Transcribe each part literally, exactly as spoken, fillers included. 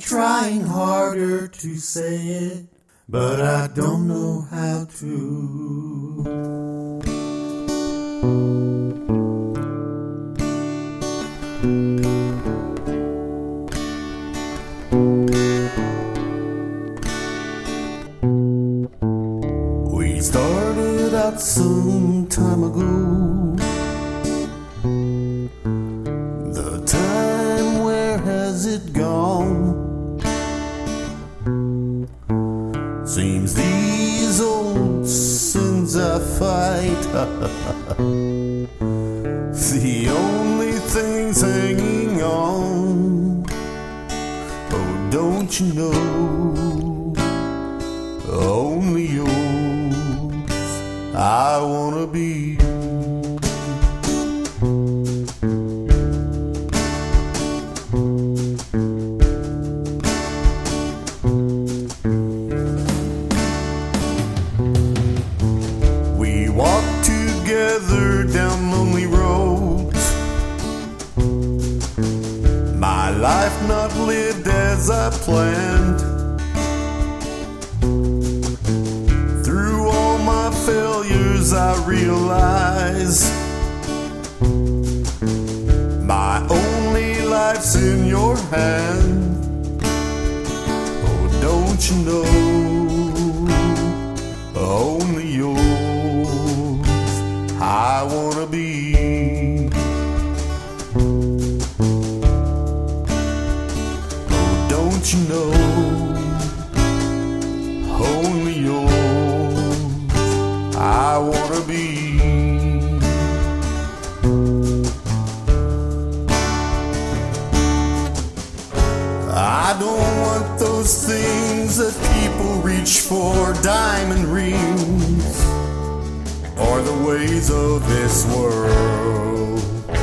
trying harder to say it, but I don't know how to. We started out some time ago. The time, where has it gone? Seems these old sins I fight the only things hanging on. Oh, don't you know, only yours I wanna be. We walked together down lonely roads, my life not lived as I planned. Through all my failures I realize my only life's in your hand. Oh, don't you know, only yours I wanna be. Oh, don't you know, only yours I wanna be. I don't want those things that people reach for, diamond rings, or the ways of this world.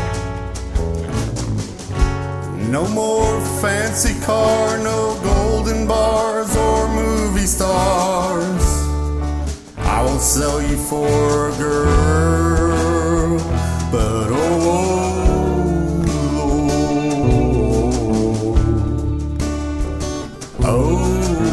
No more fancy car, no golden bars or movie stars. I won't sell you for a girl, but oh Lord, oh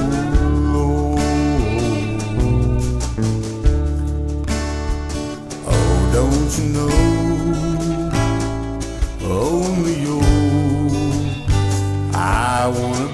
don't you know, only yours I wanna